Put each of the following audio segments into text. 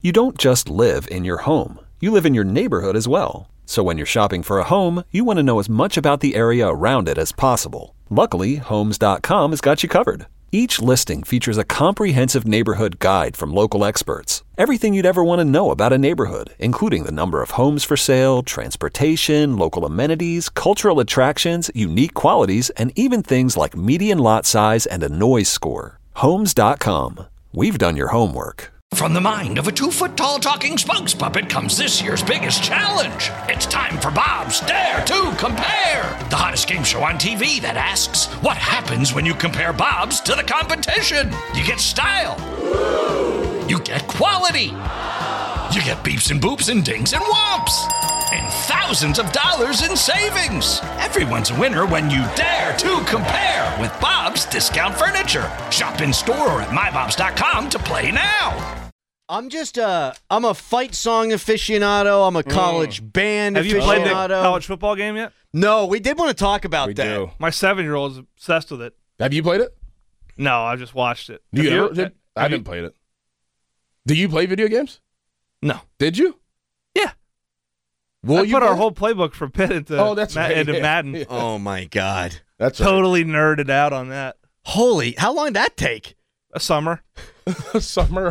You don't just live in your home. You live in your neighborhood as well. So when you're shopping for a home, you want to know as much about the area around it as possible. Luckily, Homes.com has got you covered. Each listing features a comprehensive neighborhood guide from local experts. Everything you'd ever want to know about a neighborhood, including the number of homes for sale, transportation, local amenities, cultural attractions, unique qualities, and even things like median lot size and a noise score. Homes.com. We've done your homework. From the mind of a 2-foot-tall talking spokes puppet comes this year's biggest challenge. It's time for Bob's Dare to Compare, the hottest game show on TV that asks, what happens when you compare Bob's to the competition? You get style. You get quality. You get beeps and boops and dings and whomps. And thousands of dollars in savings. Everyone's a winner when you dare to compare with Bob's Discount Furniture. Shop in store or at mybobs.com to play now. I'm a fight song aficionado. I'm a college band aficionado. Have you played the college football game yet? No, we did want to talk about that. Do. My 7-year-old is obsessed with it. Have you played it? No, I just watched it. I haven't played it. Do you play video games? No. Did you? Yeah. Will I put our whole playbook for Pitt into, into Madden. Yeah. Oh, my God. That's totally nerded out on that. Holy, how long did that take? A summer. Whole summer.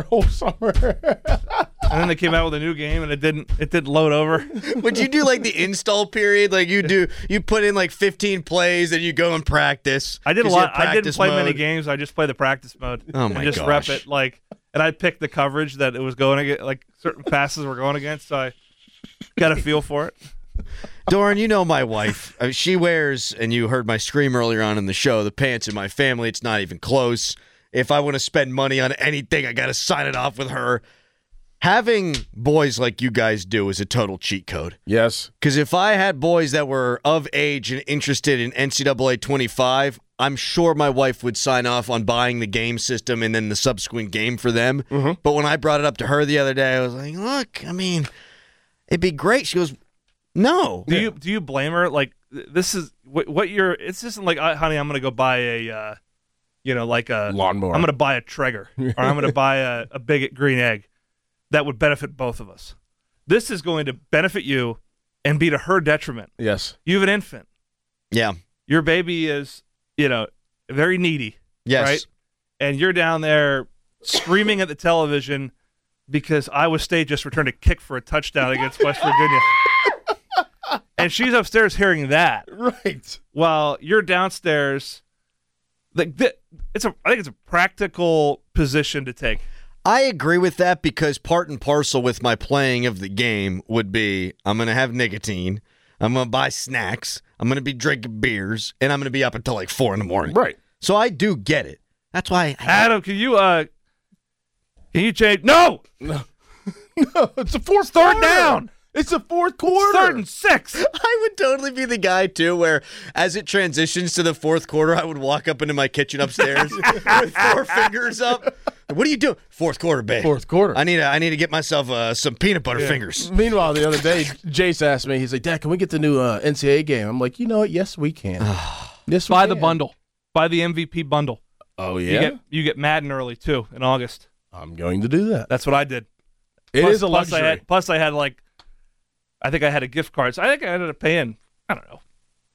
And then they came out with a new game, and it didn't load over. Would you do like the install period? Like you put in like 15 plays, and you go and practice. I did a lot. I didn't play many games. I just play the practice mode. Oh my gosh. Just rep it and I picked the coverage that it was going against, like certain passes were going against. So I got a feel for it. Doran, you know my wife. She wears, and you heard my scream earlier on in the show, the pants in my family. It's not even close. If I want to spend money on anything, I got to sign it off with her. Having boys like you guys do is a total cheat code. Yes. Because if I had boys that were of age and interested in NCAA 25, I'm sure my wife would sign off on buying the game system and then the subsequent game for them. Mm-hmm. But when I brought it up to her the other day, I was like, look, I mean, it'd be great. She goes, no. Do you blame her? Like, this is what you're, it's just like, honey, I'm going to go buy a, like a lawnmower. I'm going to buy a Traeger or I'm going to buy a Bigot green egg. That would benefit both of us. This is going to benefit you and be to her detriment. Yes. You have an infant. Yeah. Your baby is, very needy. Yes. Right? And you're down there screaming at the television because Iowa State just returned a kick for a touchdown against West Virginia. And she's upstairs hearing that. Right. While you're downstairs. I think it's a practical position to take. I agree with that because part and parcel with my playing of the game would be I'm going to have nicotine, I'm going to buy snacks, I'm going to be drinking beers, and I'm going to be up until like 4 a.m. Right. So I do get it. That's why. Adam, can you change? No, it's a fourth third quarter. Down. It's a fourth quarter. 3rd and 6. I would totally be the guy, too, where as it transitions to the fourth quarter, I would walk up into my kitchen upstairs with 4 fingers up. What are you doing? Fourth quarter, babe. Fourth quarter. I need to get myself some peanut butter fingers. Meanwhile, the other day, Jace asked me, he's like, Dad, can we get the new NCAA game? I'm like, you know what? Yes, we can. Yes, we Buy can. the bundle. Buy the MVP bundle. Oh, yeah? You get Madden early, too, in August. I'm going to do that. That's what I did. It is a luxury. Plus, I had I think I had a gift card. So I think I ended up paying, I don't know,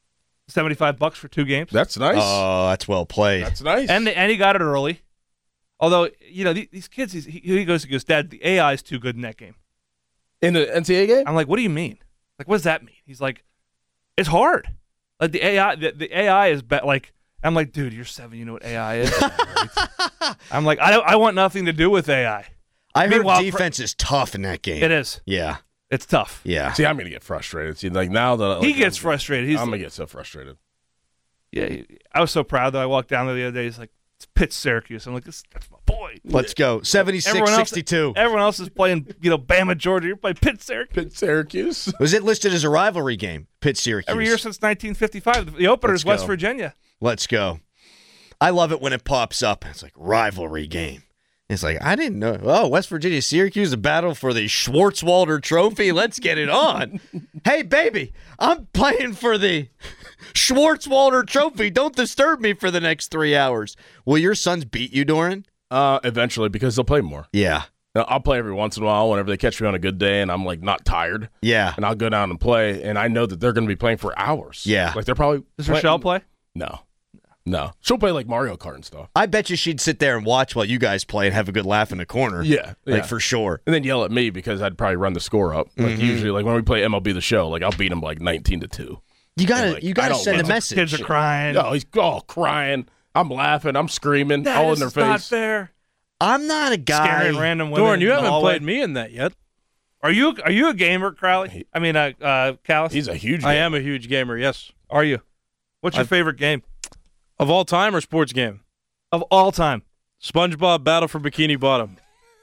$75 for 2 games. That's nice. Oh, that's well played. That's nice. And he got it early. Although, these kids, he goes, Dad, the AI is too good in that game. In the NCAA game? I'm like, what do you mean? Like, what does that mean? He's like, it's hard. Like, the AI is like, I'm like, dude, you're 7, you know what AI is? I'm like, I want nothing to do with AI. I heard defense is tough in that game. It is. Yeah. It's tough. Yeah. See, I'm going to get frustrated. See, like now that he gets frustrated. I'm going to get so frustrated. Yeah. I was so proud that I walked down there the other day. He's like, it's Pitt Syracuse. I'm like, that's my boy. Let's go. 76-62. Everyone else is playing, Bama, Georgia. You're playing Pitt Syracuse. Pitt Syracuse. Was it listed as a rivalry game? Pitt Syracuse. Every year since 1955. The opener is West Virginia. Let's go. I love it when it pops up. It's like rivalry game. It's like, I didn't know. Oh, West Virginia, Syracuse, a battle for the Schwartzwalder Trophy. Let's get it on. Hey, baby, I'm playing for the Schwartzwalder Trophy. Don't disturb me for the next 3 hours. Will your sons beat you, Doran? Eventually, because they'll play more. Yeah. I'll play every once in a while whenever they catch me on a good day and I'm like not tired. Yeah. And I'll go down and play, and I know that they're going to be playing for hours. Yeah. Like they're probably. Does Rochelle play? No. She'll play like Mario Kart and stuff. I bet you she'd sit there and watch while you guys play and have a good laugh in the corner. Yeah. Like for sure. And then yell at me because I'd probably run the score up. Like usually, like when we play MLB The Show, like I'll beat them like 19-2. You gotta, Like, you I gotta don't send a know. message. Kids are crying. No, he's all crying. I'm laughing. I'm screaming all in their This is not face. fair. I'm not a guy. Scaring random women. Doran, you in the haven't hallway. played me in that yet. Are you a gamer, Crowley? I mean, Callis? He's a huge. I guy. am a huge gamer, yes. Are you? What's your favorite game Of all time or sports game? of all time? SpongeBob Battle for Bikini Bottom.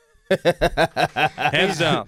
Hands down.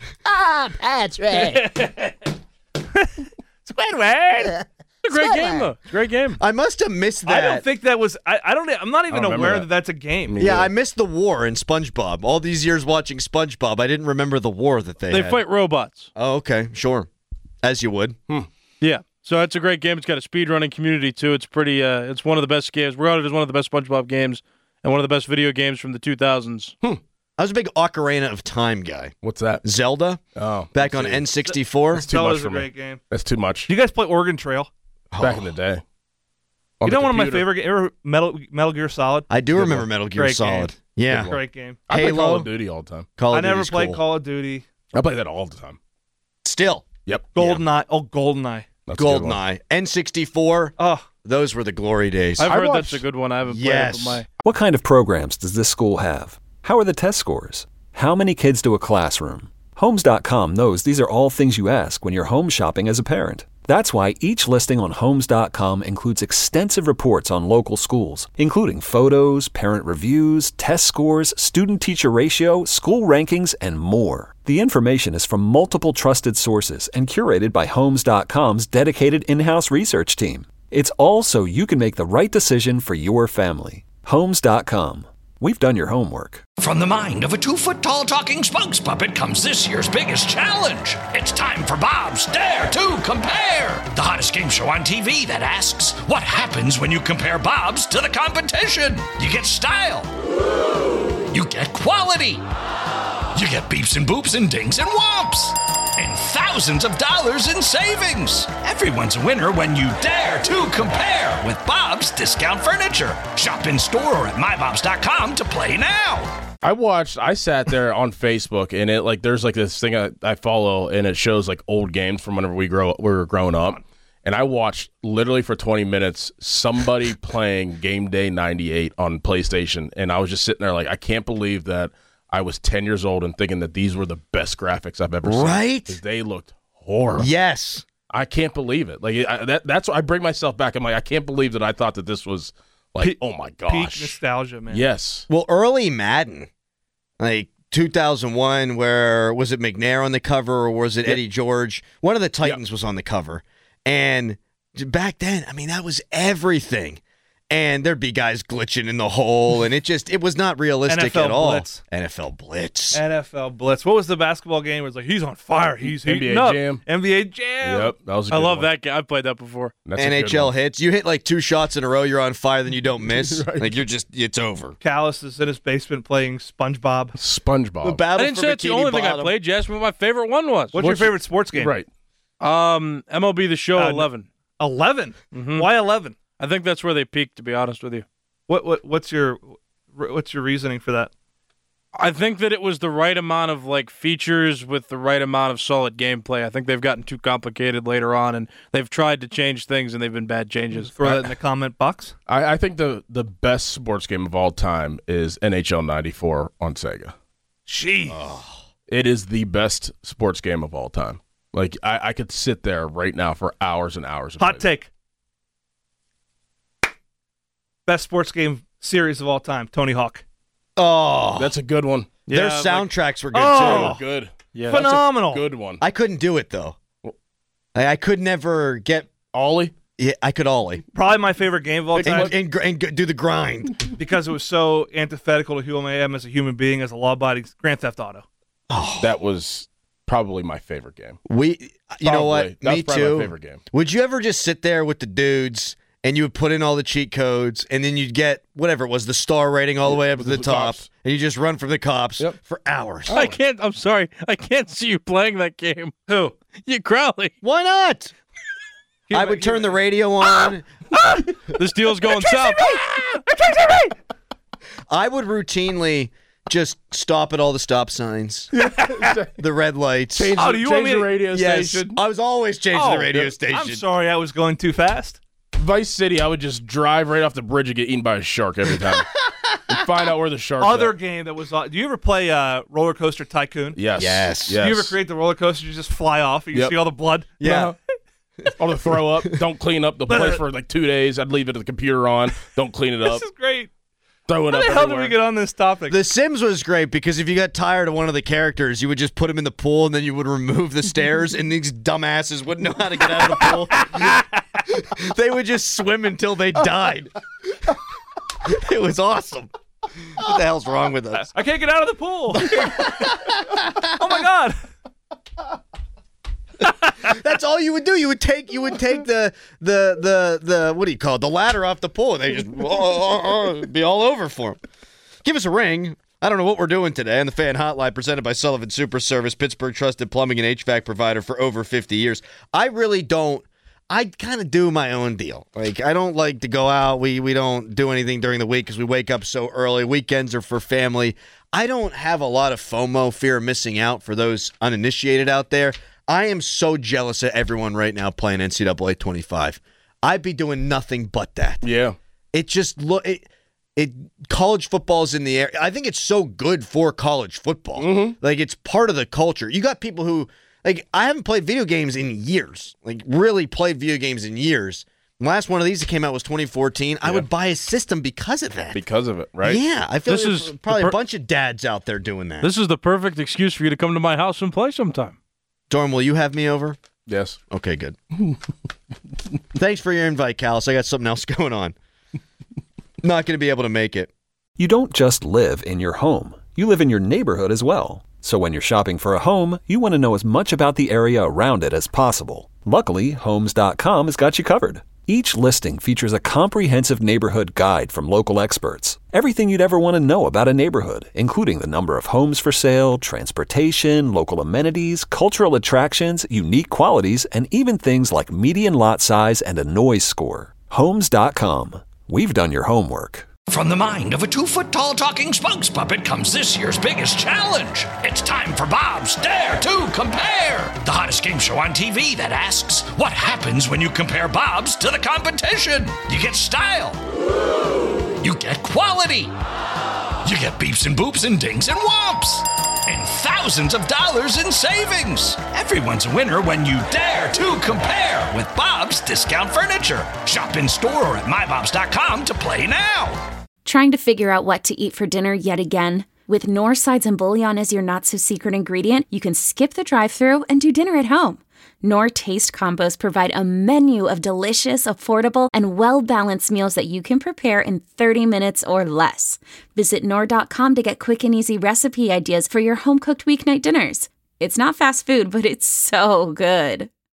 Squidward. It's a great game, though. It's a great game. I must have missed that. I don't think that was. I'm not even I don't remember aware that. that that's a game. Yeah, I missed the war in SpongeBob. All these years watching SpongeBob, I didn't remember the war that they They had. fight robots. Oh, okay, sure. As you would. Yeah. So it's a great game. It's got a speedrunning community, too. It's pretty, it's one of the best games. Regarded as one of the best SpongeBob games and one of the best video games from the 2000s. I was a big Ocarina of Time guy. What's that? Zelda, Oh, back on let's see. N64. That's too much Zelda's for a me. great game. That's too much. Do you guys play Oregon Trail? Back in the day. On You the know one of my computer. favorite games, Metal Gear Solid. I do Good remember one. Metal Gear Great Solid. game. Yeah. Good Great game. I play Call Halo. of Duty all the time. Call of I never Duty's played cool. Call of Duty. I play that all the time. Still, Yep. GoldenEye. Oh, GoldenEye. That's a good one. GoldenEye, N64. Oh, Those were the glory days. I've I heard watched- that's a good one. I haven't played Yes. it, but my What kind of programs does this school have? How are the test scores? How many kids do a classroom? Homes.com knows these are all things you ask when you're home shopping as a parent. That's why each listing on Homes.com includes extensive reports on local schools, including photos, parent reviews, test scores, student-teacher ratio, school rankings, and more. The information is from multiple trusted sources and curated by Homes.com's dedicated in-house research team. It's all so you can make the right decision for your family. Homes.com. We've done your homework. From the mind of a 2-foot-tall talking Spunks puppet comes this year's biggest challenge. It's time for Bob's Dare to Compare, the hottest game show on TV that asks, what happens when you compare Bob's to the competition? You get style. You get quality. You get beeps and boops and dings and whomps. And thousands of dollars in savings. Everyone's a winner when you dare to compare with Bob's Discount Furniture. Shop in store or at mybobs.com to play now. I sat there on Facebook, and it like there's like this thing I follow, and it shows like old games from whenever we were growing up. And I watched literally for 20 minutes somebody playing Game Day 98 on PlayStation, and I was just sitting there like, I can't believe that I was 10 years old and thinking that these were the best graphics I've ever seen. Right? 'Cause they looked horrible. Yes. I can't believe it. Like that's why I bring myself back. I'm like, I can't believe that I thought that this was like, oh my peak gosh. nostalgia, man. Yes. Well, early Madden, like 2001, where was it McNair on the cover or was it Eddie George? One of the Titans was on the cover. And back then, I mean, that was everything. And there'd be guys glitching in the hole, and it was not realistic NFL at all. Blitz. NFL Blitz. NFL Blitz. What was the basketball game where it's like, he's on fire. He's NBA heating up. Jam. NBA Jam. Yep. That was a I good love one. that game. I've played that before. That's a good NHL one. hits. You hit like 2 shots in a row, you're on fire, then you don't miss. Right. Like it's over. Callis is in his basement playing SpongeBob. SpongeBob. The battle I didn't for say that's the Bikini only thing I Bottom. played. You asked me what my favorite one was. What's your favorite sports game? Right. MLB The Show 11. 11. Mm-hmm. Why 11? I think that's where they peaked, to be honest with you. What's your reasoning for that? I think that it was the right amount of like features with the right amount of solid gameplay. I think they've gotten too complicated later on, and they've tried to change things, and they've been bad changes. Throw that in the comment box. I think the best sports game of all time is NHL 94 on Sega. Gee. It is the best sports game of all time. Like, I could sit there right now for hours and hours. and Hot play take. Best sports game series of all time. Tony Hawk. Oh, That's a good one. their Yeah, like- soundtracks were good Oh. too. Good. Yeah, Phenomenal. Good one. I couldn't do it though. I could never get. Ollie? Yeah, I could ollie Probably my favorite game of all time and do the grind. because it was so antithetical to who I am as a human being, as a law-abiding Grand Theft Auto. That was probably my favorite game. You know what? Probably. That's Me probably too. my favorite game. Would you ever just sit there with the dudes and you would put in all the cheat codes, and then you'd get whatever it was, the star rating all the way up to the top, cops. and you just run from the cops for hours. I'm sorry. I can't see you playing that game. Who? You, Crowley. Why not? I would turn the radio on. This deal's going south. I would routinely just stop at all the stop signs, the red lights. Change Oh, do you want me the to- radio Yes, station. I was always changing the radio station. I'm sorry I was going too fast. Vice City, I would just drive right off the bridge and get eaten by a shark every time. And find out where the shark's Other at. game that was on. Do you ever play Roller Coaster Tycoon? Yes. Yes. Do you ever create the roller coaster, you just fly off, and you Yep. see all the blood? Yeah. All the throw up. Don't clean up the place for like 2 days. I'd leave it the computer on. Don't clean it up. This is great. Throw it How up the hell did everywhere. we get on this topic? The Sims was great because if you got tired of one of the characters, you would just put him in the pool and then you would remove the stairs, and these dumbasses wouldn't know how to get out of the pool. They would just swim until they died. It was awesome. What the hell's wrong with us? I can't get out of the pool. Oh my god. That's all you would do. You would take the what do you call it? The ladder off the pool, and they just be all over for him. Give us a ring. I don't know what we're doing today on the Fan Hotline, presented by Sullivan Super Service, Pittsburgh trusted plumbing and HVAC provider for over 50 years. I really don't. I kind of do my own deal. Like, I don't like to go out. We don't do anything during the week because we wake up so early. Weekends are for family. I don't have a lot of FOMO, fear of missing out, for those uninitiated out there. I am so jealous of everyone right now playing NCAA 25. I'd be doing nothing but that. Yeah. It just college football's in the air. I think it's so good for college football. Mm-hmm. Like, it's part of the culture. You got people who, like, I haven't played video games in years. Like, really played video games in years. The last one of these that came out was 2014. I would buy a system because of that. Because of it, right? Yeah, I feel This like is there's probably the a bunch of dads out there doing that. This is the perfect excuse for you to come to my house and play sometime. Dorm, will you have me over? Yes. Okay, good. Thanks for your invite, Callis. I got something else going on. Not going to be able to make it. You don't just live in your home. You live in your neighborhood as well. So when you're shopping for a home, you want to know as much about the area around it as possible. Luckily, Homes.com has got you covered. Each listing features a comprehensive neighborhood guide from local experts. Everything you'd ever want to know about a neighborhood, including the number of homes for sale, transportation, local amenities, cultural attractions, unique qualities, and even things like median lot size and a noise score. Homes.com. We've done your homework. From the mind of a 2-foot-tall talking spokes puppet comes this year's biggest challenge. It's time for Bob's Dare to Compare, the hottest game show on TV that asks, what happens when you compare Bob's to the competition? You get style. You get quality. You get beeps and boops and dings and whomps. And thousands of dollars in savings. Everyone's a winner when you dare to compare with Bob's Discount Furniture. Shop in store or at mybobs.com to play now. Trying to figure out what to eat for dinner yet again? With Knorr sides and bouillon as your not-so-secret ingredient, you can skip the drive-thru and do dinner at home. Knorr Taste Combos provide a menu of delicious, affordable, and well-balanced meals that you can prepare in 30 minutes or less. Visit Knorr.com to get quick and easy recipe ideas for your home-cooked weeknight dinners. It's not fast food, but it's so good.